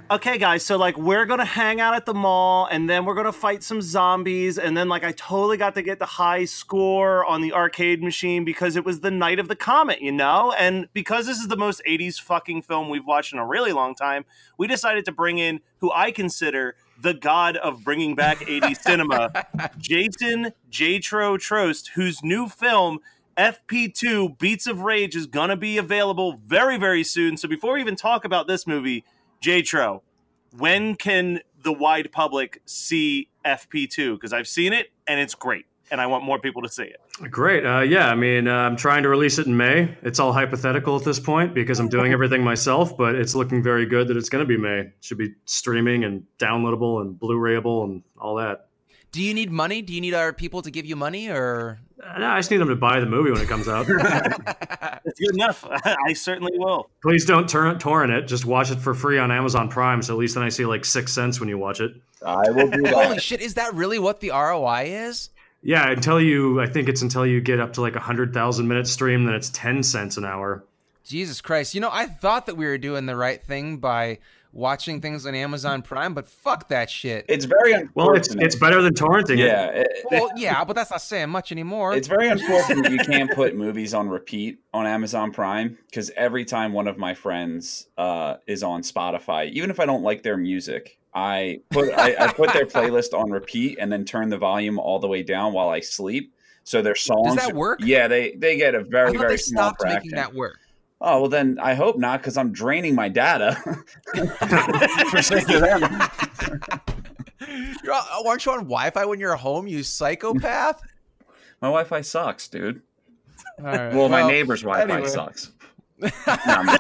okay, guys, so like we're gonna hang out at the mall, and then we're gonna fight some zombies, and then like I totally got to get the high score on the arcade machine because it was the night of the comet, you know? And because this is the most 80s fucking film we've watched in a really long time, we decided to bring in who I consider the god of bringing back 80s cinema, Jason J-Tro Trost, whose new film FP2 Beats of Rage is gonna be available very, very soon. So before we even talk about this movie, J-Tro, when can the wide public see FP2? Because I've seen it and it's great, and I want more people to see it. Great. Yeah, I mean, I'm trying to release it in May. It's all hypothetical at this point because I'm doing everything myself, but it's looking very good that it's going to be May. It should be streaming and downloadable and Blu-rayable and all that. Do you need money? Do you need our people to give you money, or? No, I just need them to buy the movie when it comes out. It's good enough. I certainly will. Please don't torrent it. Just watch it for free on Amazon Prime. So at least then I see like 6 cents when you watch it. I will do that. Holy shit! Is that really what the ROI is? Yeah, I think it's until you get up to like 100,000 minutes stream, then it's 10 cents an hour. Jesus Christ! You know, I thought that we were doing the right thing by watching things on Amazon Prime, but fuck that shit. It's very unfortunate. Well, it's better than torrenting it. Yeah, but that's not saying much anymore. It's very unfortunate you can't put movies on repeat on Amazon Prime, because every time one of my friends is on Spotify, even if I don't like their music, I put their playlist on repeat and then turn the volume all the way down while I sleep. So their songs. Does that work? Yeah, they get a very, very small fraction. They stopped making that work. Oh, well, then I hope not, because I'm draining my data. For sake of them. Aren't you on Wi-Fi when you're home, you psychopath? My Wi-Fi sucks, dude. All right. Well, my neighbor's Wi-Fi sucks. No, I'm just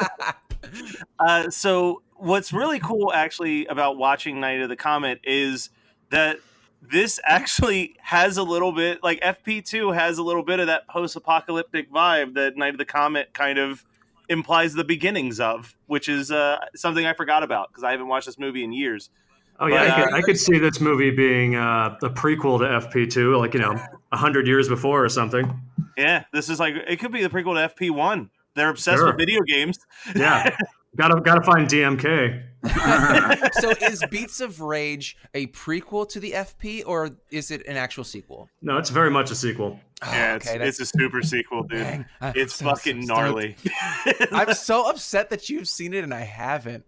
kidding. So what's really cool, actually, about watching Night of the Comet is that this actually has a little bit, like FP2 has a little bit of that post-apocalyptic vibe that Night of the Comet kind of implies the beginnings of, which is something I forgot about because I haven't watched this movie in years. Oh yeah, I could see this movie being a prequel to FP2, like 100 years before or something. Yeah, this is like, it could be the prequel to FP1. They're obsessed with video games. Yeah, gotta find DMK. So is Beats of Rage a prequel to the FP, or is it an actual sequel? No, it's very much a sequel. Yeah, it's a super sequel, dude. Dang, it's so fucking gnarly. I'm so upset that you've seen it and I haven't.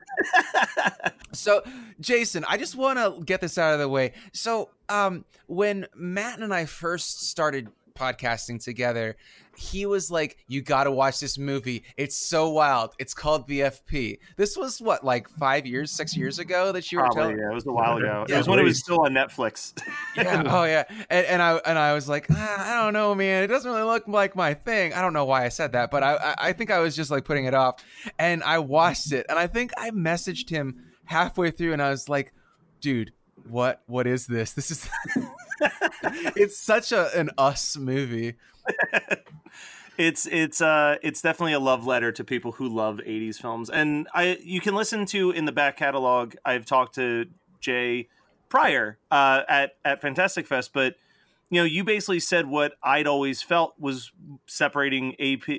So, Jason, I just want to get this out of the way. So, when Matt and I first started podcasting together, he was like, you got to watch this movie. It's so wild. It's called the FP. This was what, like 6 years ago that you were telling? Yeah, it was a while ago. It was when it was still on Netflix. Yeah. Oh yeah. And I was like, I don't know, man. It doesn't really look like my thing. I don't know why I said that, but I think I was just like putting it off. And I watched it, and I think I messaged him halfway through, and I was like, dude, what is this? This is it's such an us movie. It's definitely a love letter to people who love 80s films. And you can listen to in the back catalog, I've talked to Jay prior at Fantastic Fest, but you basically said what I'd always felt was separating the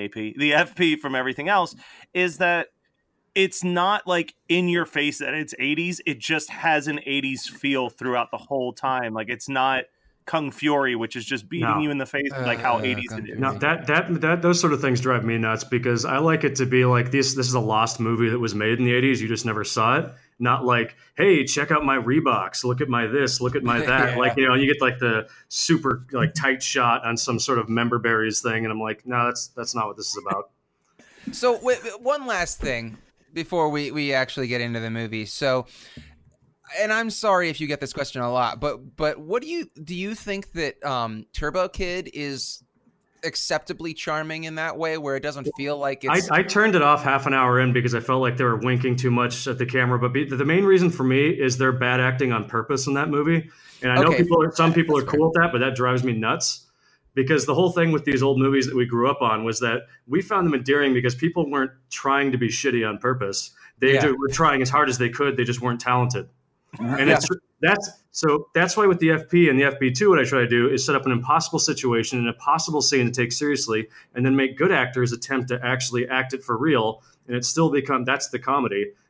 FP from everything else, is that it's not like in your face that it's 80s. It just has an 80s feel throughout the whole time. Like, it's not Kung Fury, which is just beating you in the face like how 80s it is. No, that those sort of things drive me nuts, because I like it to be like this is a lost movie that was made in the 80s. You just never saw it. Not like, hey, check out my Reeboks. Look at my this. Look at my that. Yeah. Like, you get like the super like tight shot on some sort of member berries thing, and I'm like, no, that's not what this is about. So one last thing before we actually get into the movie. So, and I'm sorry if you get this question a lot, but what do you think that Turbo Kid is acceptably charming in that way, where it doesn't feel like it's... I turned it off half an hour in because I felt like they were winking too much at the camera, but the main reason for me is they're bad acting on purpose in that movie. And I know some people are cool with that, but that drives me nuts. Because the whole thing with these old movies that we grew up on was that we found them endearing because people weren't trying to be shitty on purpose. They were trying as hard as they could. They just weren't talented. And that's why with the FP and the FP2, what I try to do is set up an impossible situation, an impossible scene to take seriously, and then make good actors attempt to actually act it for real. And it still that's the comedy.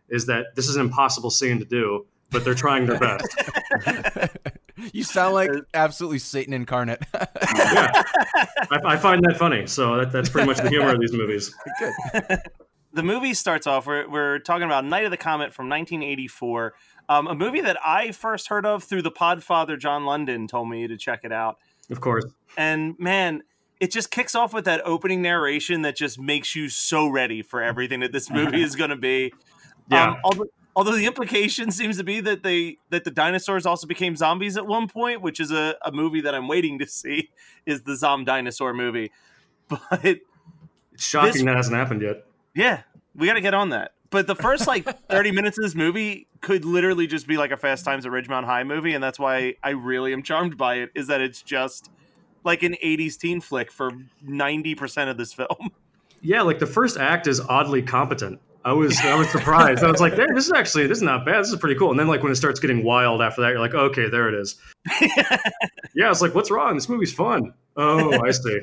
is that this is an impossible scene to do, but they're trying their best. You sound like absolutely Satan incarnate. Yeah, I find that funny. So that's pretty much the humor of these movies. Good. The movie starts off, we're talking about Night of the Comet from 1984, a movie that I first heard of through the Podfather John London told me to check it out. Of course. And man, it just kicks off with that opening narration that just makes you so ready for everything that this movie is going to be. Yeah. Although the implication seems to be that the dinosaurs also became zombies at one point, which is a movie that I'm waiting to see, is the Zom Dinosaur movie. But it's shocking that hasn't happened yet. Yeah, we got to get on that. But the first 30 minutes of this movie could literally just be like a Fast Times at Ridgemont High movie, and that's why I really am charmed by it, is that it's just like an 80s teen flick for 90% of this film. Yeah, like the first act is oddly competent. I was surprised. I was like, hey, this is not bad. This is pretty cool. And then when it starts getting wild after that, you're like, okay, there it is. Yeah, it's like, what's wrong? This movie's fun. Oh, I see.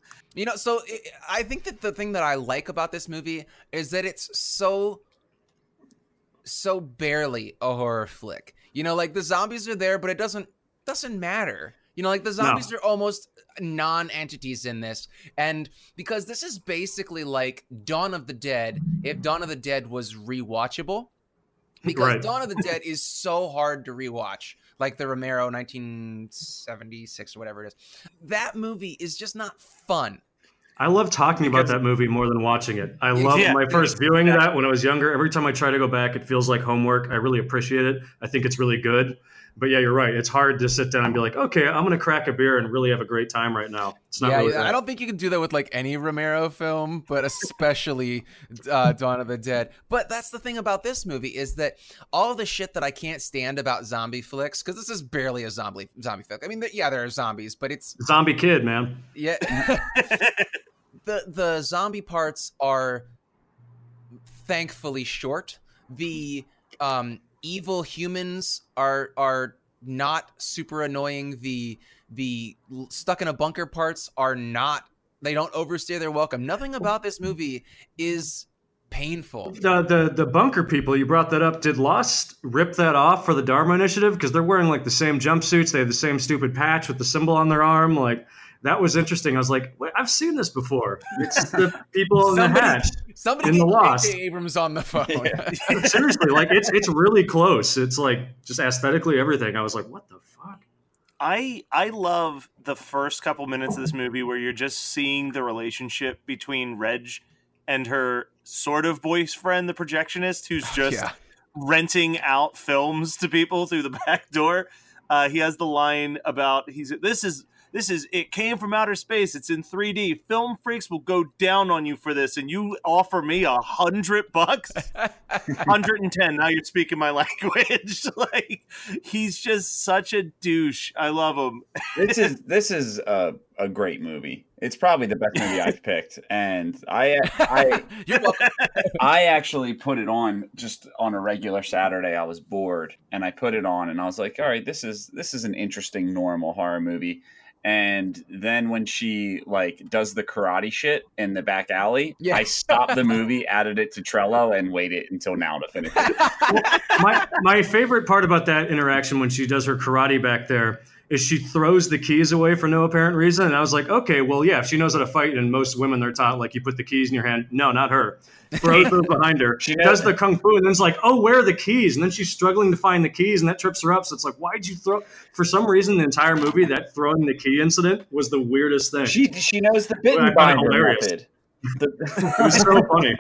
I think that the thing that I like about this movie is that it's so barely a horror flick. The zombies are there, but it doesn't matter. The zombies are almost non-entities in this. And because this is basically like Dawn of the Dead, if Dawn of the Dead was rewatchable. Because Dawn of the Dead is so hard to rewatch. Like the Romero 1976 or whatever it is. That movie is just not fun. I love talking about that movie more than watching it. I love my first viewing of that when I was younger. Every time I try to go back, it feels like homework. I really appreciate it. I think it's really good. But yeah, you're right. It's hard to sit down and be like, okay, I'm going to crack a beer and really have a great time right now. It's not really I don't think you can do that with any Romero film, but especially Dawn of the Dead. But that's the thing about this movie is that all the shit that I can't stand about zombie flicks, because this is barely a zombie flick. I mean, there are zombies, but it's Zombie Kid, man. Yeah. The zombie parts are thankfully short. The evil humans are not super annoying. The stuck in a bunker parts are not. They don't overstay their welcome. Nothing about this movie is painful. The bunker people, you brought that up. Did Lost rip that off for the Dharma Initiative? Because they're wearing the same jumpsuits. They have the same stupid patch with the symbol on their arm. That was interesting. I was like, wait, I've seen this before. It's the people in the hatch. Somebody in the Lost. J.J. Abrams on the phone. Yeah. Seriously, it's really close. It's just aesthetically everything. I was like, what the fuck? I love the first couple minutes of this movie where you're just seeing the relationship between Reg and her sort of boyfriend, the projectionist, who's just renting out films to people through the back door. He has the line about This is it came from outer space. It's in 3D. Film freaks will go down on you for this, and you offer me $100, 110. Now you're speaking my language. He's just such a douche. I love him. This is a great movie. It's probably the best movie I've picked, and I You're welcome. I actually put it on just on a regular Saturday. I was bored, and I put it on, and I was like, all right, this is an interesting, normal horror movie. And then when she does the karate shit in the back alley, I stopped the movie, added it to Trello, and waited until now to finish it. My favorite part about that interaction when she does her karate back there is she throws the keys away for no apparent reason. And I was like, okay, well, yeah, if she knows how to fight, and most women, they're taught, you put the keys in your hand. No, not her. Throws those behind her. She does the kung fu, and then it's like, oh, where are the keys? And then she's struggling to find the keys, and that trips her up. So it's like, why'd you throw? For some reason, the entire movie, that throwing the key incident was the weirdest thing. She knows the bit binder method. It was so funny.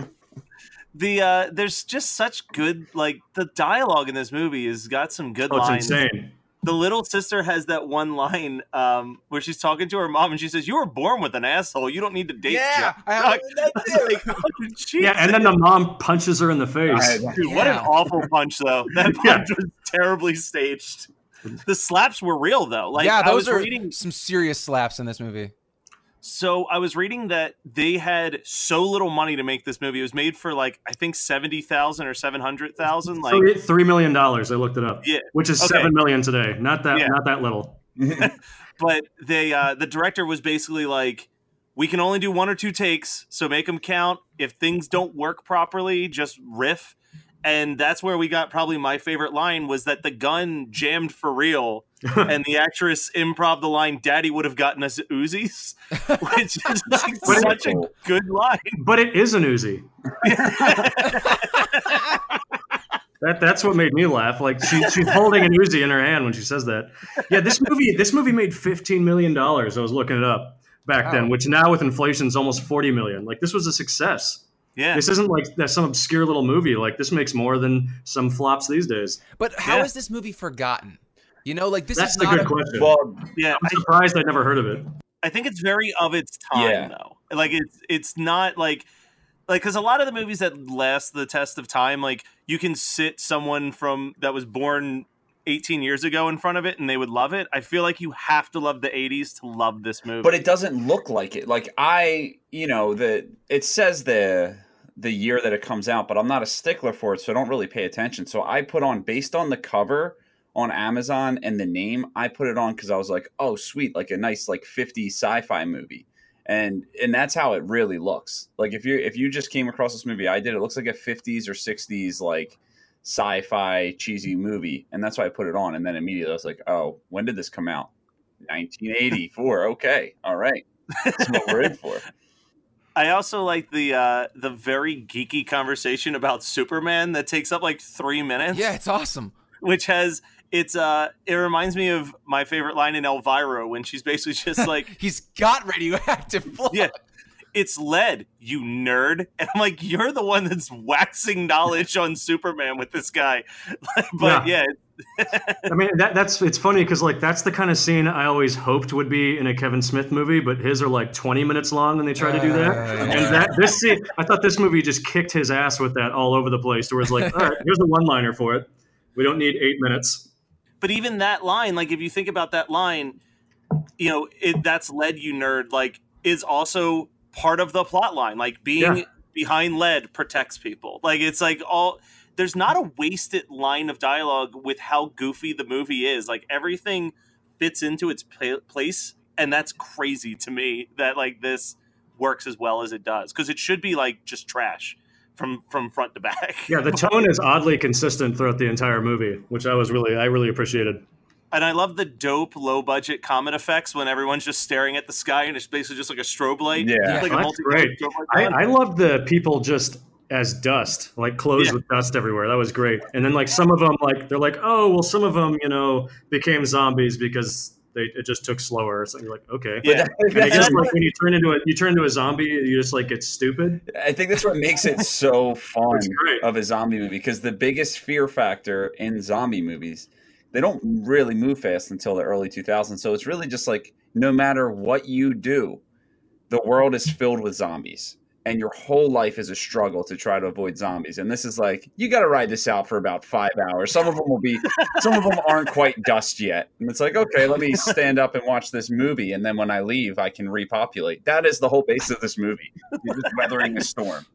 There's just such good, the dialogue in this movie has got some good lines. It's insane. The little sister has that one line where she's talking to her mom and she says, "You were born with an asshole. You don't need to date." Yeah, yeah, and then the mom punches her in the face. Dude, what an awful punch, though. That punch was terribly staged. The slaps were real, though. Those are some serious slaps in this movie. So I was reading that they had so little money to make this movie. It was made for I think $70,000 or $700,000. So $3 million. I looked it up. Yeah, which is $7 million today. Not that little. But they the director was basically like, we can only do 1 or 2 takes, so make them count. If things don't work properly, just riff. And that's where we got probably my favorite line was that the gun jammed for real. And the actress improv the line, "Daddy would have gotten us Uzis," which is like such a good line. But it is an Uzi. That's what made me laugh. Like she's holding an Uzi in her hand when she says that. Yeah, this movie made $15 million. I was looking it up back then, which now with inflation is almost $40 million. Like this was a success. Yeah, this isn't like that's some obscure little movie. Like this makes more than some flops these days. But how is this movie forgotten? You know, like this That's is a not good question. Well, yeah, I'm surprised I'd never heard of it. I think it's very of its time though. Like it's not like because a lot of the movies that last the test of time, like you can sit someone that was born 18 years ago in front of it and they would love it. I feel like you have to love the 80s to love this movie. But it doesn't look like it. Like it says the year that it comes out, but I'm not a stickler for it, so I don't really pay attention. So I put on, based on the cover on Amazon and the name, I put it on because I was like, oh sweet, like a nice like 50s sci-fi movie. And that's how it really looks. Like if you just came across this movie I did, it looks like a 50s or 60s like sci-fi cheesy movie, and that's why I put it on. And then immediately I was like, oh, when did this come out? 1984. Okay, all right, that's what we're in for. I also like the very geeky conversation about Superman that takes up like 3 minutes. Yeah, it's awesome. Which has it reminds me of my favorite line in Elvira when she's basically just like he's got radioactive blood. Yeah. It's lead, you nerd. And I'm like, you're the one that's waxing knowledge on Superman with this guy. But yeah. I mean, it's funny because like that's the kind of scene I always hoped would be in a Kevin Smith movie, but his are like 20 minutes long and they try to do that. And this scene, I thought this movie just kicked his ass with that all over the place. Where it's like, all right, here's a one-liner for it. We don't need 8 minutes. But even that line, like if you think about that line, you know, that's lead, you nerd, like is also part of the plot line. Like being behind lead protects people. Like it's like there's not a wasted line of dialogue with how goofy the movie is. Like everything fits into its place, and that's crazy to me that like this works as well as it does, because it should be like just trash from front to back. Yeah, the tone is oddly consistent throughout the entire movie, which I really appreciated. And I love the dope low budget comet effects when everyone's just staring at the sky and it's basically just like a strobe light. Yeah, like that's great. I love the people just as dust, like clothes with dust everywhere. That was great. And then like some of them, like they're like, oh well, some of them, you know, became zombies because it just took slower. So you're like, okay. Yeah. And I guess like when you turn into a zombie, you just like get stupid. I think that's what makes it so fun of a zombie movie, because the biggest fear factor in zombie movies, they don't really move fast until the early 2000s. So it's really just like, no matter what you do, the world is filled with zombies. And your whole life is a struggle to try to avoid zombies. And this is like, you got to ride this out for about 5 hours. Some of them aren't quite dust yet. And it's like, okay, let me stand up and watch this movie. And then when I leave, I can repopulate. That is the whole base of this movie. You're just weathering a storm.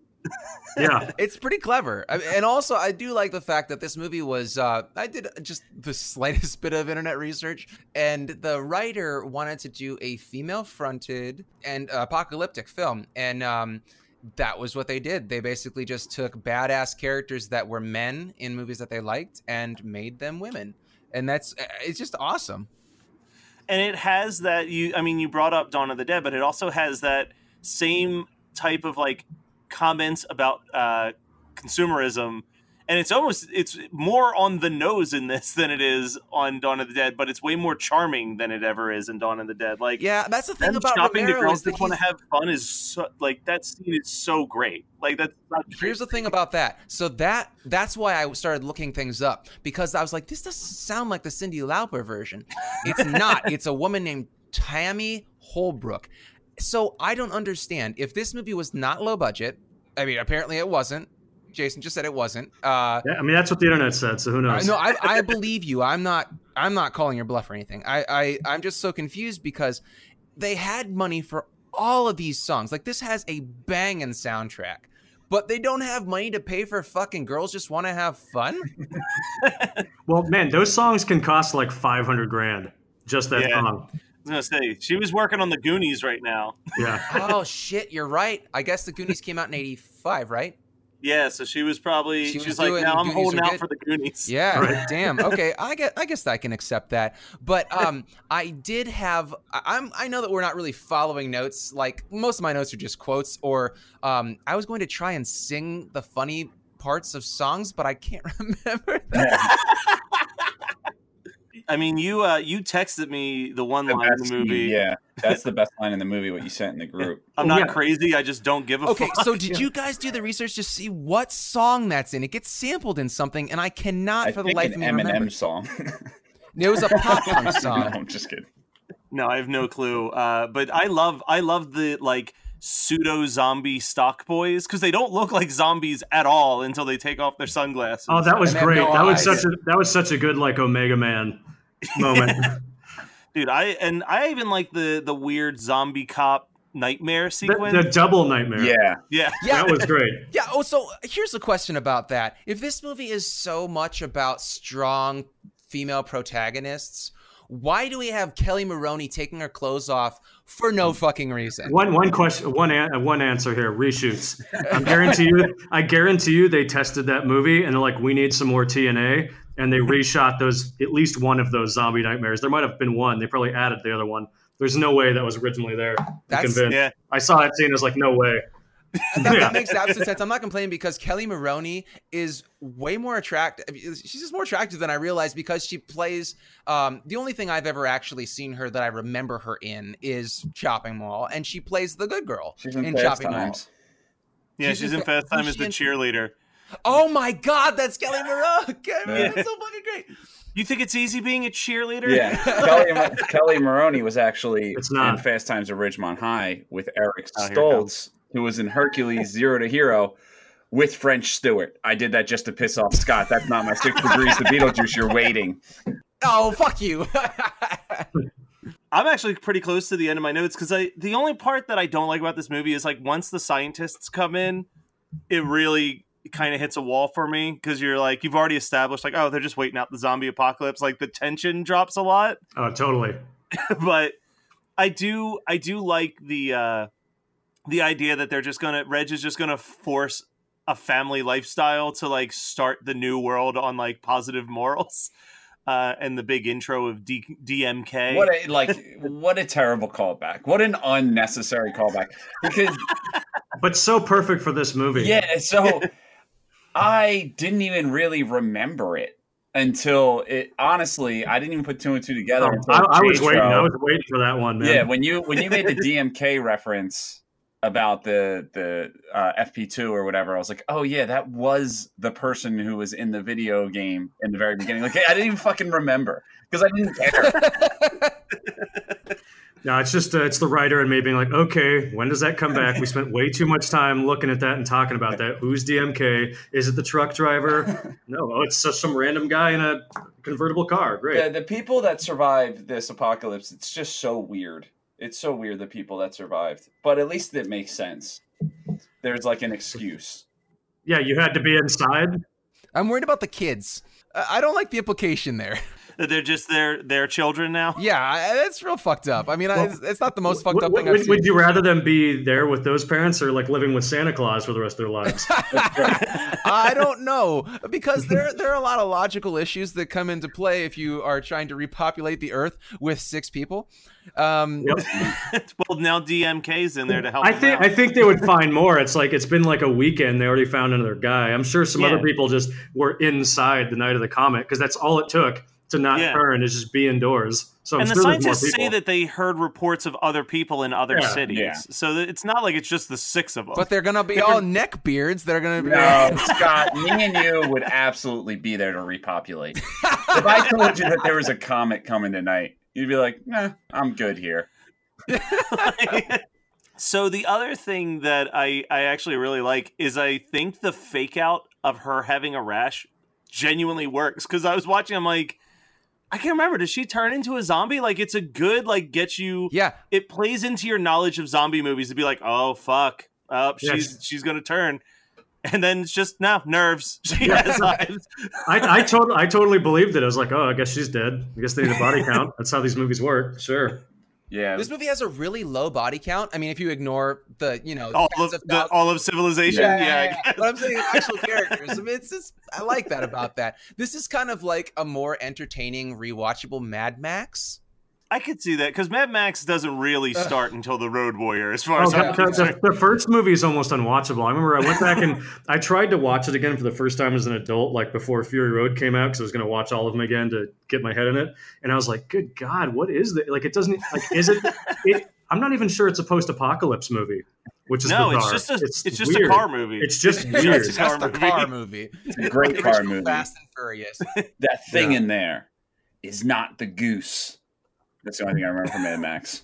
Yeah, it's pretty clever. And also I do like the fact that this movie was I did just the slightest bit of internet research, and the writer wanted to do a female fronted and apocalyptic film, and that was what they did. They basically just took badass characters that were men in movies that they liked and made them women, and it's just awesome. And it has that, you brought up Dawn of the Dead, but it also has that same type of like comments about consumerism, and it's more on the nose in this than it is on Dawn of the Dead, but it's way more charming than it ever is in Dawn of the Dead. Like, yeah, that's the thing about shopping Romero, to girls that that want to have fun is so, like, that scene is so great. Like, that's not here's the thing about that. So that's why I started looking things up, because I was like, this doesn't sound like the Cyndi Lauper version. It's not. It's a woman named Tammy Holbrook. So I don't understand. If this movie was not low budget, I mean, apparently it wasn't. Jason just said it wasn't. Yeah, I mean, that's what the internet said, so who knows? No, I believe you. I'm not calling your bluff or anything. I'm just so confused because they had money for all of these songs. Like, this has a banging soundtrack, but they don't have money to pay for fucking Girls Just Want to Have Fun? Well, man, those songs can cost like $500,000. Just that song. I was gonna say, she was working on the Goonies right now. Yeah. Oh shit, you're right. I guess the Goonies came out in '85, right? Yeah, so she was probably She she was was like, doing now I'm Goonies holding are out good. for the Goonies. Yeah, Right. damn. Okay, I guess I can accept that. But I did have. I know that we're not really following notes. Like most of my notes are just quotes. Or I was going to try and sing the funny parts of songs, but I can't remember that. I mean, you texted me the one The line in best the movie. scene, yeah, that's the best line in the movie. What you sent in the group. I'm not Yeah. crazy. I just don't give a Okay, fuck. so did you guys do the research to see what song that's in? It gets sampled in something, and I cannot I for the think life of an me remember. Eminem song. It was a pop punk No, song. I'm just kidding. No, I have no clue. But I love the like pseudo zombie stock boys because they don't look like zombies at all until they take off their sunglasses. Oh, that was And they have great. no That eyes. was such a good like Omega Man moment. Dude, I even like the weird zombie cop nightmare sequence. the double nightmare. Yeah, Yeah. Yeah, That was great. yeah. Oh, so here's a question about that. If this movie is so much about strong female protagonists, why do we have Kelly Maroney taking her clothes off for no fucking reason? One question, one answer here. Reshoots. I guarantee you, they tested that movie and they're like, we need some more TNA, and they reshot those at least one of those zombie nightmares. There might have been one. They probably added the other one. There's no way that was originally there. I'm That's- convinced. Yeah. I saw that scene. I was like, no way. That makes absolute sense. I'm not complaining because Kelly Maroney is way more attractive. She's just more attractive than I realized because she plays. The only thing I've ever actually seen her that I remember her in is Chopping Mall, and she plays the good girl she's in Fast Chopping Mall. Times. Yeah, she's in Fast Time who's as she the in? cheerleader. Oh my God, that's Kelly Maroney. Yeah. That's so fucking great. You think it's easy being a cheerleader? Yeah, Kelly Maroney was actually It's not. in Fast Times at Ridgemont High with Eric Oh, here it Stoltz, who was in Hercules Zero to Hero with French Stewart. I did that just to piss off Scott. That's not my 6 degrees to Beetlejuice. You're waiting. Oh, fuck you. I'm actually pretty close to the end of my notes because the only part that I don't like about this movie is like once the scientists come in, it really kind of hits a wall for me because you're like you've already established like, oh, they're just waiting out the zombie apocalypse. Like the tension drops a lot. Oh, totally. But I do like the idea that Reg is just gonna force a family lifestyle to like start the new world on like positive morals, and the big intro of DMK. What a terrible callback. What an unnecessary callback. Because But so perfect for this movie. yeah, so I didn't even really remember it until it. Honestly, I didn't even put 2 and 2 together. Until I was J-Tro. waiting. I was waiting for that one, man. Yeah, when you made the DMK reference about the FP2 or whatever, I was like, oh yeah, that was the person who was in the video game in the very beginning. Like, I didn't even fucking remember because I didn't care. No, it's just it's the writer and me being like, okay, when does that come back? We spent way too much time looking at that and talking about that. Who's DMK? Is it the truck driver? No, it's just some random guy in a convertible car. Great. The people that survived this apocalypse, it's just so weird. It's so weird, the people that survived. But at least it makes sense. There's like an excuse. Yeah, you had to be inside. I'm worried about the kids. I don't like the implication there. That they're just their children now. Yeah, that's real fucked up. I mean, Well, it's not the most fucked up thing I've Would, seen. would you rather them be there with those parents or like living with Santa Claus for the rest of their lives? I don't know, because there are a lot of logical issues that come into play if you are trying to repopulate the Earth with 6 people. Yep. Well, now DMK's in there to help. I think they would find more. It's like it's been like a weekend. They already found another guy. I'm sure some other people just were inside the night of the comet because that's all it took to not turn is just be indoors. So I'm and the sure there's more scientists people. say that they heard reports of other people in other cities. Yeah. So it's not like it's just the 6 of them. But they're gonna be all neck beards. They're gonna be. No, Scott, me and you would absolutely be there to repopulate. If I told you that there was a comet coming tonight, you'd be like, nah, I'm good here. So the other thing that I actually really like is I think the fake out of her having a rash genuinely works. Because I was watching, I'm like, I can't remember. Does she turn into a zombie? Like, it's a good, like, gets you. Yeah. It plays into your knowledge of zombie movies to be like, oh, fuck. Yes. She's going to turn. And then it's just, no, nerves. She has eyes. I totally believed it. I was like, oh, I guess she's dead. I guess they need a body count. That's how these movies work. Sure. Yeah. This movie has a really low body count. I mean, if you ignore the, all of civilization. Yeah. But I'm saying actual characters. I mean, I like that about that. This is kind of like a more entertaining, rewatchable Mad Max. I could see that because Mad Max doesn't really start until The Road Warrior, as far as I'm concerned. The first movie is almost unwatchable. I remember I went back and I tried to watch it again for the first time as an adult, like before Fury Road came out, because I was going to watch all of them again to get my head in it. And I was like, good God, what is that? Like, it doesn't, like, is it I'm not even sure it's a post-apocalypse movie, which is bizarre. It's just a car movie. It's just weird. It's just a car movie. It's a great car movie. Fast and Furious. That thing in there is not the goose. That's the only thing I remember from Mad Max.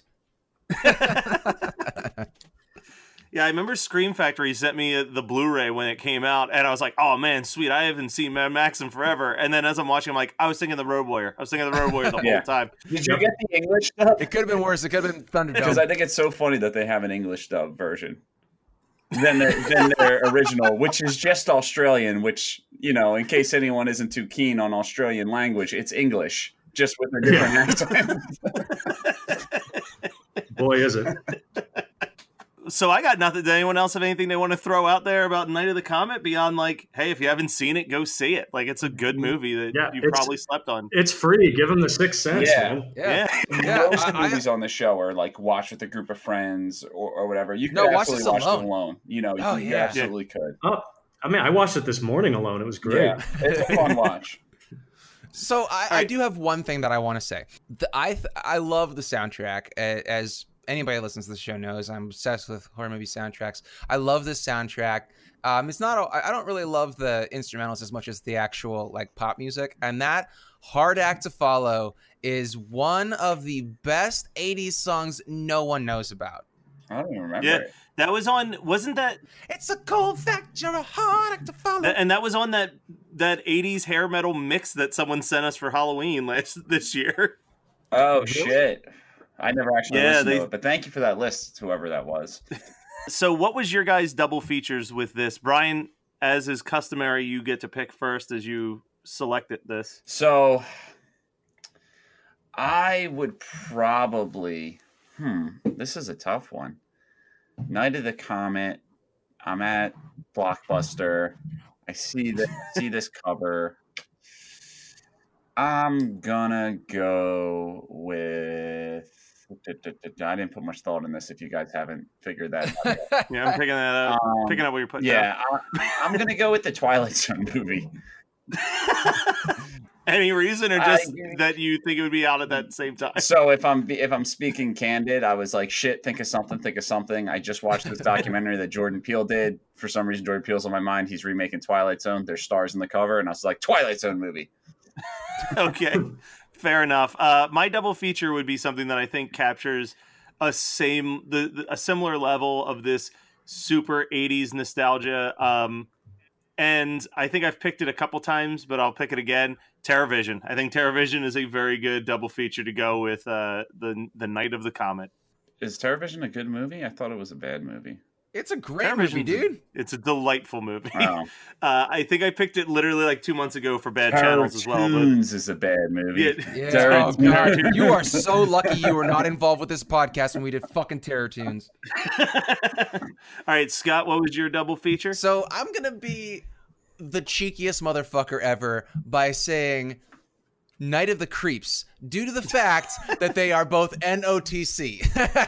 Yeah, I remember Scream Factory sent me the Blu-ray when it came out, and I was like, oh man, sweet, I haven't seen Mad Max in forever. And then as I'm watching, I'm like, I was thinking The Road Warrior. the whole time. Did you get the English dub? It could have been worse. It could have been Thunderdome. Because I think it's so funny that they have an English dub version than their original, which is just Australian, which, in case anyone isn't too keen on Australian language, it's English. Just with a different accent. Boy, is it. So I got nothing. Does anyone else have anything they want to throw out there about Night of the Comet beyond like, hey, if you haven't seen it, go see it. Like, it's a good movie that you probably slept on. It's free. Give them the 6th Sense, man. Yeah. Most movies on the show are like watch with a group of friends or whatever. You can absolutely watch it alone. You absolutely could. Oh, I mean, I watched it this morning alone. It was great. Yeah, it's a fun watch. So I do have one thing that I want to say. I love the soundtrack. As anybody that listens to the show knows, I'm obsessed with horror movie soundtracks. I love this soundtrack. It's not. I don't really love the instrumentals as much as the actual like pop music. And that Hard Act to Follow is one of the best 80s songs no one knows about. I don't even remember it. That was on, wasn't that? It's a cold fact, you're a hard act to follow. And that was on that 80s hair metal mix that someone sent us for Halloween this year. Oh, really? Shit. I never actually listened to it, but thank you for that list, whoever that was. So what was your guys' double features with this? Brian, as is customary, you get to pick first as you selected this. So I would probably, this is a tough one. Night of the Comet. I'm at Blockbuster. I see this cover. I'm gonna go with. I didn't put much thought in this. If you guys haven't figured that out yet. Yeah, I'm picking that up. Picking up what you're putting. Yeah, I'm gonna go with the Twilight Zone movie. Any reason, or just that you think it would be out at that same time? So if I'm speaking candid, I was like, shit, think of something. I just watched this documentary that Jordan Peele did. For some reason, Jordan Peele's on my mind. He's remaking Twilight Zone. There's stars in the cover, and I was like, Twilight Zone movie. Okay, fair enough. My double feature would be something that I think captures a similar level of this super 80s nostalgia. And I think I've picked it a couple times, but I'll pick it again. TerrorVision. I think TerrorVision is a very good double feature to go with the Night of the Comet. Is TerrorVision a good movie? I thought it was a bad movie. It's a great movie, dude. It's a delightful movie. Wow. I think I picked it literally like 2 months ago for Bad Channels as well. Cartoons is a bad movie. Yeah. Oh, God. You are so lucky you were not involved with this podcast when we did fucking Terror Tunes. All right, Scott, what was your double feature? So I'm going to be the cheekiest motherfucker ever by saying Night of the Creeps, due to the fact that they are both NOTC.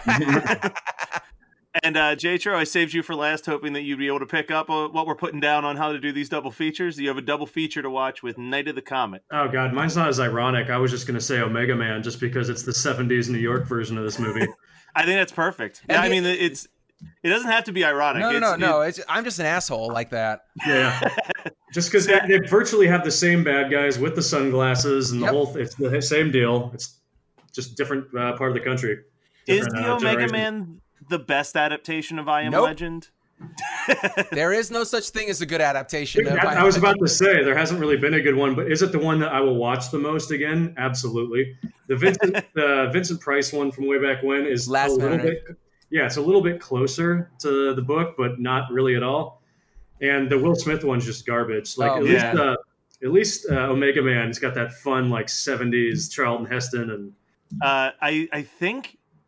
And Jatro, I saved you for last, hoping that you'd be able to pick up what we're putting down on how to do these double features. You have a double feature to watch with Night of the Comet. Oh, God, mine's not as ironic. I was just going to say Omega Man just because it's the 70s New York version of this movie. I think that's perfect. Yeah, I mean, it doesn't have to be ironic. No. I'm just an asshole like that. Yeah. Just because they virtually have the same bad guys with the sunglasses and the whole it's the same deal. It's just different part of the country. Is the Omega Man the best adaptation of I Am Legend? There is no such thing as a good adaptation. I was about to say there hasn't really been a good one, but is it the one that I will watch the most again? Absolutely. The Vincent Price one from way back when is Last a little minute. bit. Yeah, it's a little bit closer to the book, but not really at all. And the Will Smith one's just garbage. Like at least Omega Man's got that fun like 70s Charlton Heston and. I think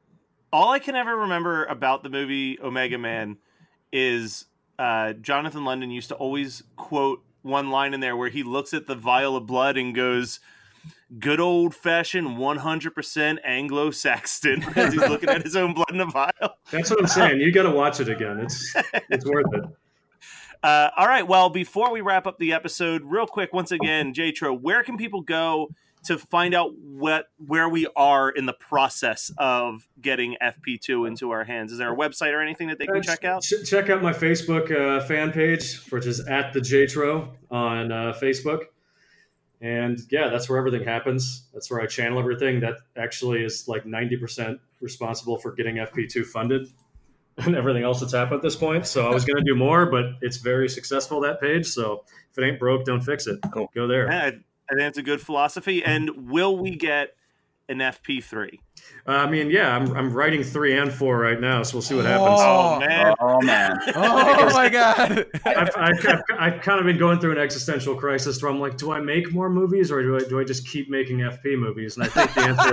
all I can ever remember about the movie Omega Man is Jonathan London used to always quote one line in there where he looks at the vial of blood and goes, "Good old-fashioned 100% Anglo-Saxon," as he's looking at his own blood in a vial. That's what I'm saying. You got to watch it again. It's worth it. All right. Well, before we wrap up the episode, real quick, once again, Jatro, where can people go to find out where we are in the process of getting FP2 into our hands? Is there a website or anything that they can check out? Check out my Facebook fan page, which is @thejatro on Facebook. And yeah, that's where everything happens. That's where I channel everything. That actually is like 90% responsible for getting FP2 funded and everything else that's happened at this point. So I was going to do more, but it's very successful, that page. So if it ain't broke, don't fix it. Cool. Go there. Yeah, I think it's a good philosophy. And will we get an FP3? I mean, yeah, I'm writing 3 and 4 right now, so we'll see what happens. Oh, man. Oh man. Oh my God. I've kind of been going through an existential crisis where I'm like, do I make more movies or do I just keep making FP movies? And I think the answer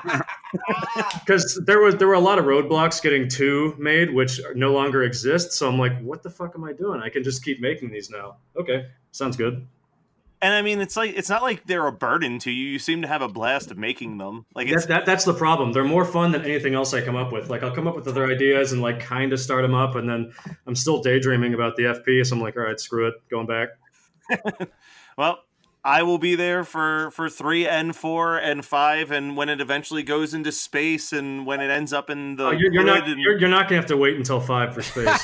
is because there were a lot of roadblocks getting 2 made, which no longer exist. So I'm like, what the fuck am I doing? I can just keep making these now. Okay, sounds good. And I mean, it's not like they're a burden to you. You seem to have a blast of making them. Like that's the problem. They're more fun than anything else I come up with. Like I'll come up with other ideas and like kind of start them up, and then I'm still daydreaming about the FP. So I'm like, all right, screw it, going back. Well, I will be there for 3 and 4 and 5, and when it eventually goes into space, and when it ends up in the you're not gonna have to wait until 5 for space.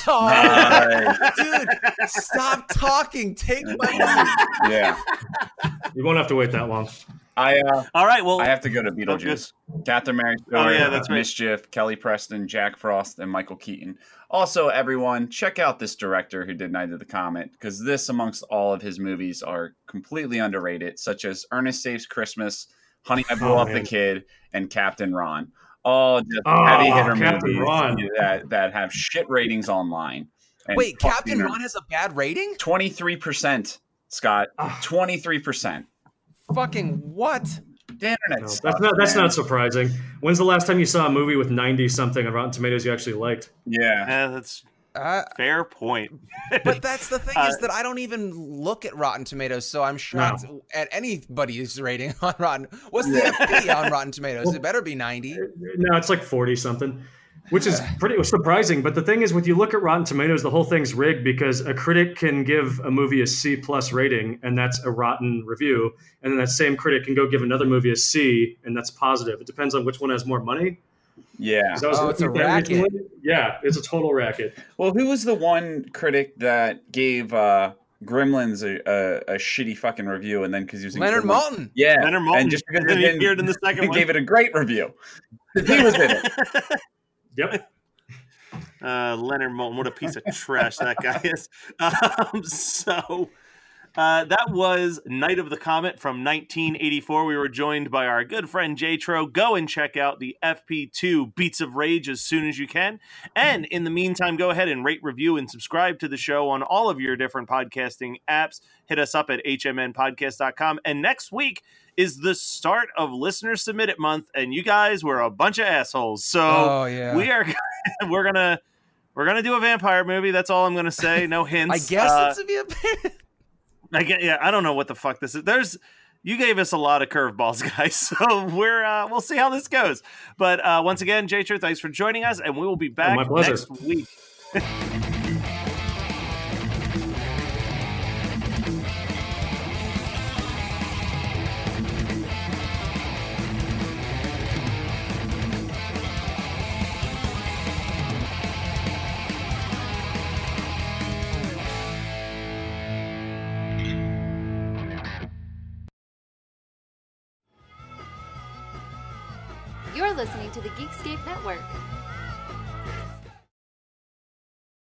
Dude, stop talking. Take my money. Yeah. You won't have to wait that long. All right. Well, I have to go to Beetlejuice. Catherine Mary Stewart, that's right. Mischief, Kelly Preston, Jack Frost, and Michael Keaton. Also, everyone, check out this director who did Night of the Comet, because this, amongst all of his movies, are completely underrated, such as Ernest Saves Christmas, Honey, I Blew Up the Kid, and Captain Ron. All just heavy hitter movies that have shit ratings online. And wait, Captain Ron has a bad rating? 23%, Scott. 23%. Fucking what? The internet. No, that's not surprising. When's the last time you saw a movie with 90-something on Rotten Tomatoes you actually liked? Yeah. That's fair point. But that's the thing is that I don't even look at Rotten Tomatoes, so I'm shocked at anybody's rating on Rotten. What's the FP on Rotten Tomatoes? Well, it better be 90. No, it's like 40-something. Which is pretty surprising. But the thing is, when you look at Rotten Tomatoes, the whole thing's rigged because a critic can give a movie a C+ rating, and that's a rotten review. And then that same critic can go give another movie a C, and that's positive. It depends on which one has more money. Yeah. It's a racket. Yeah, it's a total racket. Well, who was the one critic that gave Gremlins a shitty fucking review, and then because he was Leonard Maltin? Yeah. Leonard Maltin. And just because he appeared in the second one. Gave it a great review. He was in it. Yep. Leonard Maltin, what a piece of trash that guy is. That was Night of the Comet from 1984. We were joined by our good friend Jatro. Go and check out the FP2 Beats of Rage as soon as you can. And in the meantime, go ahead and rate, review, and subscribe to the show on all of your different podcasting apps. Hit us up at hmnpodcast.com. And next week is the start of Listener Submitted Month, and you guys were a bunch of assholes. So we're gonna do a vampire movie. That's all I'm gonna say. No hints. I guess it's a vampire. I don't know what the fuck this is. You gave us a lot of curveballs, guys. So we'll see how this goes. But once again, Jatro, thanks for joining us, and we will be back next week. You're listening to the Geekscape Network.